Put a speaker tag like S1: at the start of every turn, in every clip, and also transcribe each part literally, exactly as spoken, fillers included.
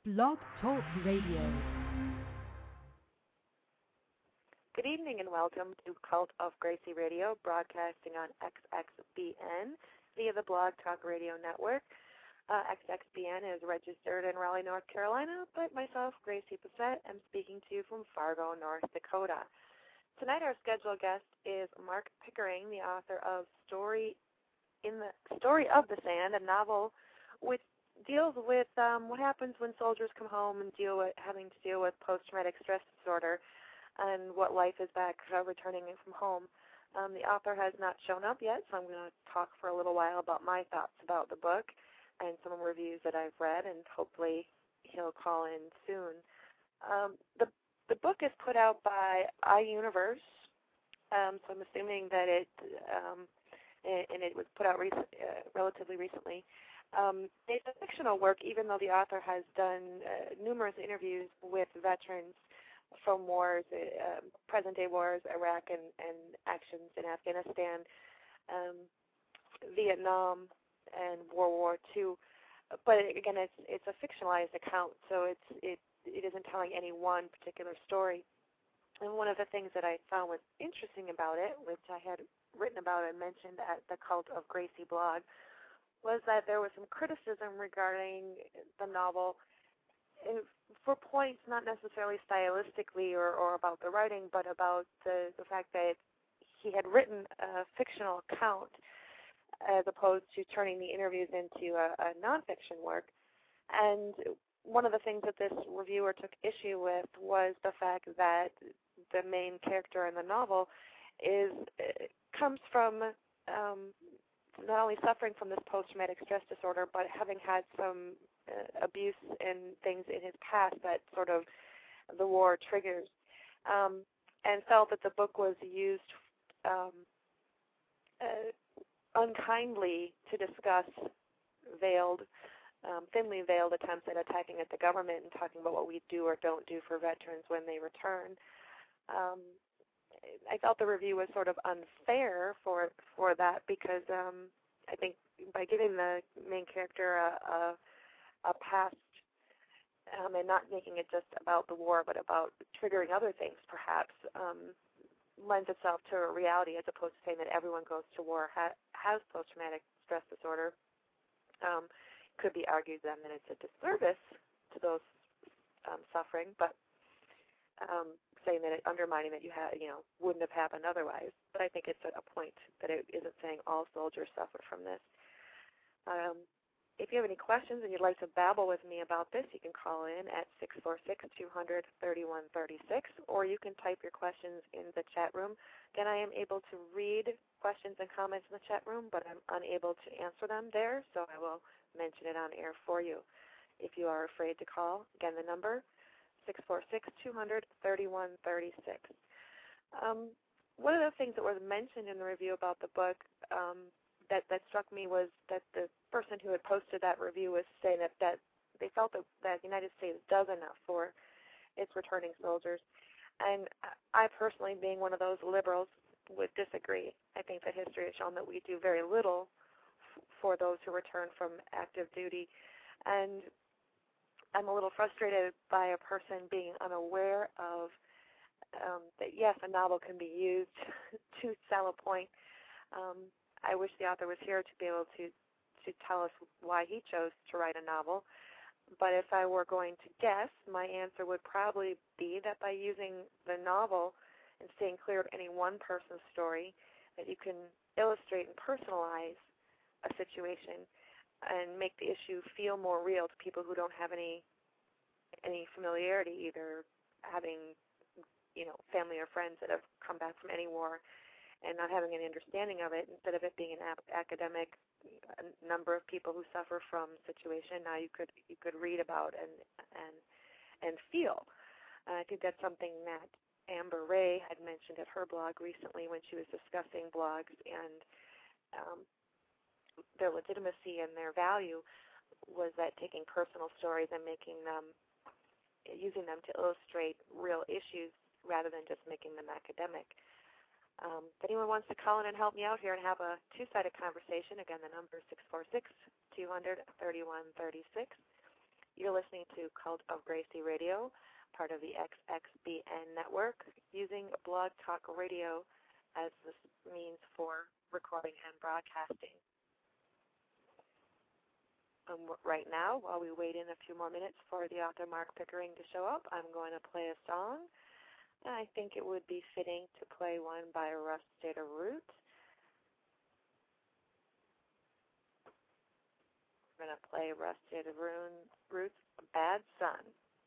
S1: Blog Talk Radio.
S2: Good evening and welcome to Cult of Gracie Radio, broadcasting on X X B N via the Blog Talk Radio Network. Uh, X X B N is registered in Raleigh, North Carolina, but myself, Gracie Bissett, am speaking to you from Fargo, North Dakota. Tonight our scheduled guest is Mark Pickering, the author of Story in the Story of the Sand, a novel which deals with um, what happens when soldiers come home and deal with having to deal with post-traumatic stress disorder and what life is back uh, returning from home. Um, the author has not shown up yet, so I'm going to talk for a little while about my thoughts about the book and some reviews that I've read, and hopefully he'll call in soon. Um, the the book is put out by iUniverse, um, so I'm assuming that it um, and it was put out rec- uh, relatively recently. Um, it's a fictional work, even though the author has done uh, numerous interviews with veterans from wars, uh, present-day wars, Iraq and, and actions in Afghanistan, um, Vietnam, and World War Two. But again, it's it's a fictionalized account, so it's it it isn't telling any one particular story. And one of the things that I found was interesting about it, which I had written about and mentioned at the Cult of Gracie blog, was that there was some criticism regarding the novel for points not necessarily stylistically or, or about the writing, but about the, the fact that he had written a fictional account as opposed to turning the interviews into a, a nonfiction work. And one of the things that this reviewer took issue with was the fact that the main character in the novel is comes from um, not only suffering from this post-traumatic stress disorder, but having had some uh, abuse and things in his past that sort of the war triggers, um, and felt that the book was used um, uh, unkindly to discuss veiled, um, thinly veiled attempts at attacking at the government and talking about what we do or don't do for veterans when they return. Um, I felt the review was sort of unfair for for that because um, I think by giving the main character a, a, a past um, and not making it just about the war but about triggering other things perhaps um, lends itself to a reality as opposed to saying that everyone goes to war ha- has post-traumatic stress disorder. Um, could be argued then that it's a disservice to those um, suffering, but um, saying that it undermining that you have, you know, wouldn't have happened otherwise. But I think it's a point that it isn't saying all soldiers suffer from this. Um, if you have any questions and you'd like to babble with me about this, you can call in at six four six, two hundred, thirty-one thirty-six, or you can type your questions in the chat room. Again, I am able to read questions and comments in the chat room, but I'm unable to answer them there, so I will mention it on air for you. If you are afraid to call, again, the number, six four six, two hundred, thirty-one thirty-six. Um, one of the things that was mentioned in the review about the book um, that, that struck me was that the person who had posted that review was saying that, that they felt that, that the United States does enough for its returning soldiers. And I personally, being one of those liberals, would disagree. I think that history has shown that we do very little f- for those who return from active duty. And I'm a little frustrated by a person being unaware of um, that, yes, a novel can be used to sell a point. Um, I wish the author was here to be able to, to tell us why he chose to write a novel. But if I were going to guess, my answer would probably be that by using the novel and staying clear of any one person's story, that you can illustrate and personalize a situation and make the issue feel more real to people who don't have any any familiarity, either having, you know, family or friends that have come back from any war and not having any understanding of it. Instead of it being an ap- academic a number of people who suffer from situation, now you could you could read about and and and feel. Uh, I think that's something that Amber Ray had mentioned at her blog recently when she was discussing blogs and um, their legitimacy and their value, was that taking personal stories and making them, using them to illustrate real issues rather than just making them academic. Um, if anyone wants to call in and help me out here and have a two-sided conversation, again, the number is six four six, two hundred, thirty-one thirty-six. You're listening to Cult of Gracie Radio, part of the X X B N network, using Blog Talk Radio as the means for recording and broadcasting. Um, right now, while we wait in a few more minutes for the author Mark Pickering to show up, I'm going to play a song. And I think it would be fitting to play one by Rusted Root. We're going to play Rusted Root's Bad Son.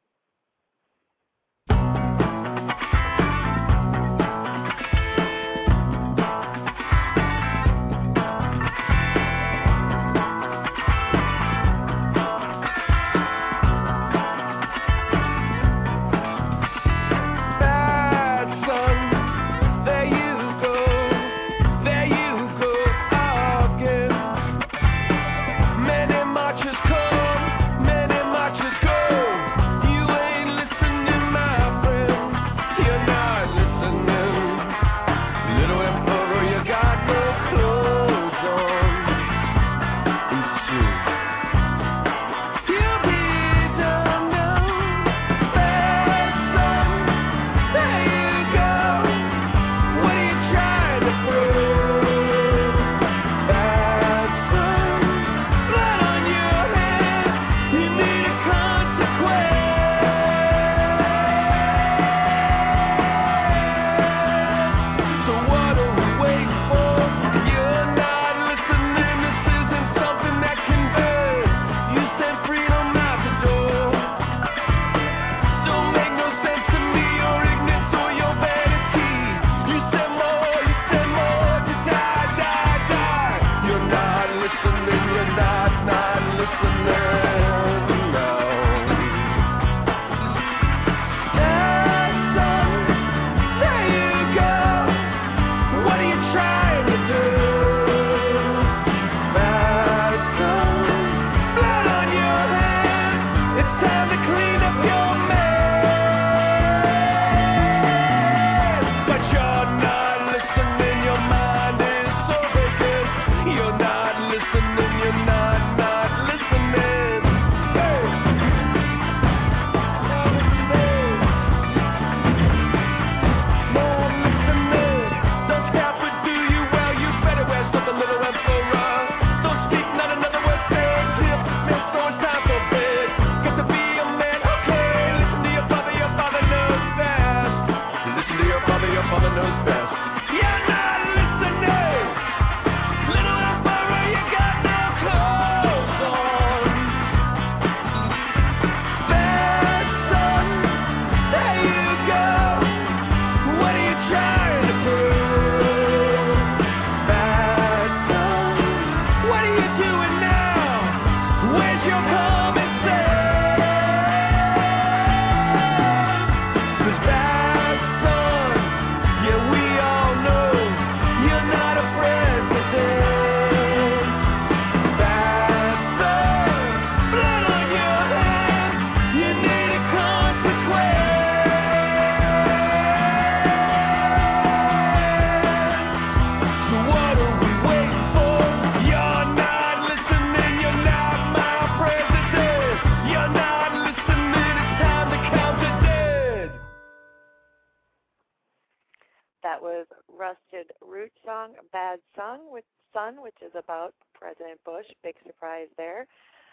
S2: That was Rusted Root song, Bad Son, with Son, which is about President Bush. Big surprise there.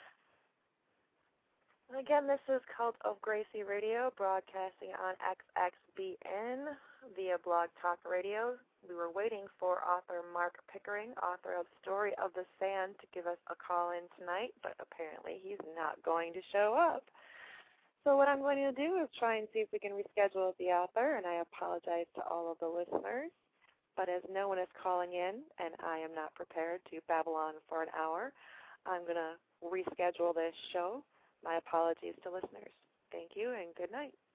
S2: Again, this is Cult of Gracie Radio, broadcasting on X X B N via Blog Talk Radio. We were waiting for author Mark Pickering, author of Story of the Sand, to give us a call in tonight, but apparently he's not going to show up. So what I'm going to do is try and see if we can reschedule the author, and I apologize to all of the listeners. But as no one is calling in, and I am not prepared to babble on for an hour, I'm going to reschedule this show. My apologies to listeners. Thank you, and good night.